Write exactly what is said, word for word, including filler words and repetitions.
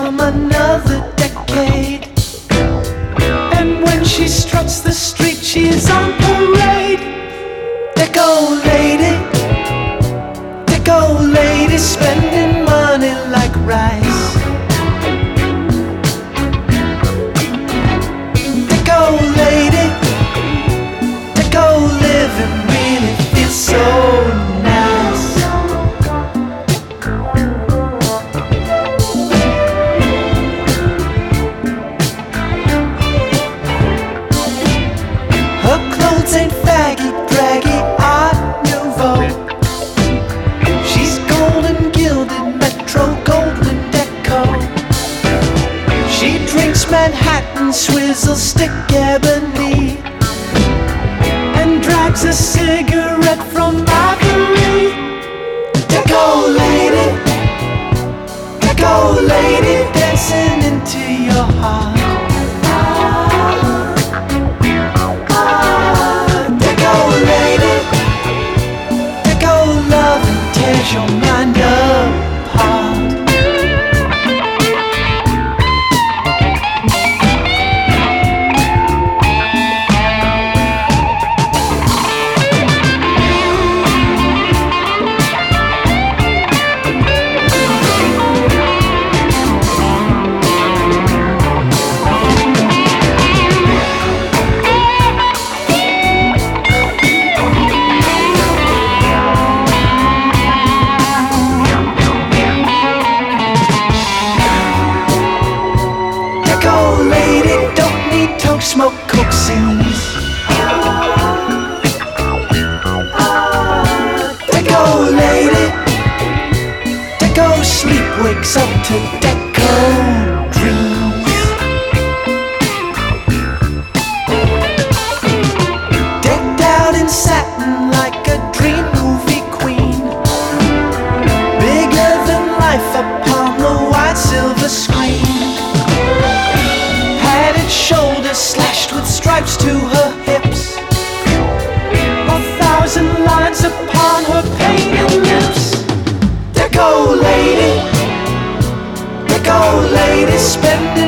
from another decade. And when she struts the street, she's on parade. Deco lady, deco lady, spending money like rice. Deco lady, deco living really feels so nice. Her clothes ain't faggy, draggy, art nouveau. She's golden gilded, Metro Goldwyn Deco. She drinks Manhattan, swizzle stick ebony, and drags a cigarette from Ivory. Deco lady, deco lady, dancing into your heart. Deco lady, deco love and tears your mind apart. Deco lady, don't need to smoke coke scenes. Deco lady, deco sleep wakes up to deco dreams. Decked out in satin like a dream movie queen, bigger than life upon the white silver screen. Padded shoulders slashed with stripes to her hips, a thousand lines upon her painted lips. Deco lady, deco lady, spending